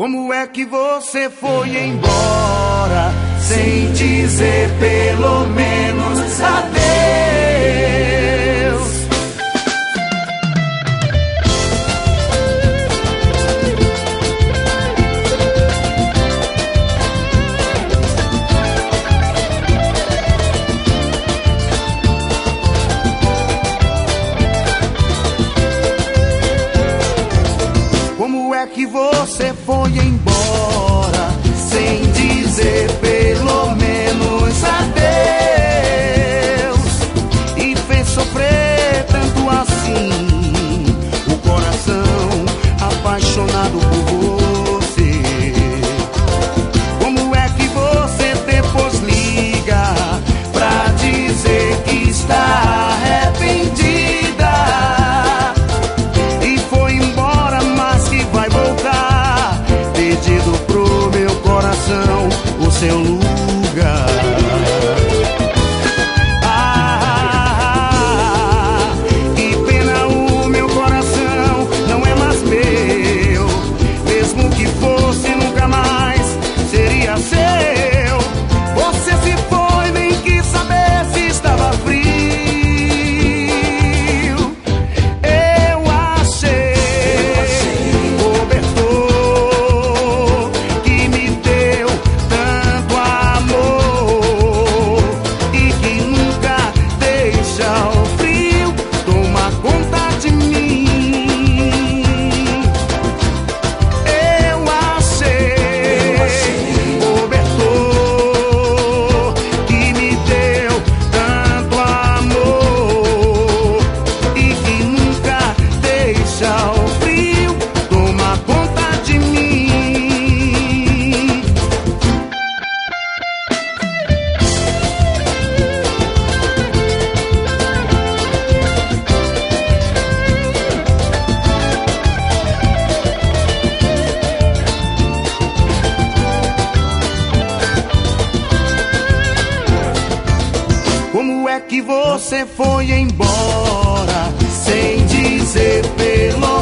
Como é que você foi embora sem dizer pelo menos adeus? Como é que você foi embora sem dizer pelo menos adeus? E fez sofrer tanto assim o coração apaixonado por você. Como é que você depois liga pra dizer que está arrependida? E foi embora, mas que vai voltar, pedido pro meu coração o seu lugar. Que pena, o meu coração não é mais meu. Mesmo que fosse, nunca mais seria seu. Você se foi, nem quis saber se estava frio. Eu achei cobertor que me deu tanto amor e que nunca deixa o frio tomar conta de mim. Eu achei cobertor que me deu tanto amor e que nunca deixa o frio tomar conta de mim. Como é que você foi embora sem dizer pelo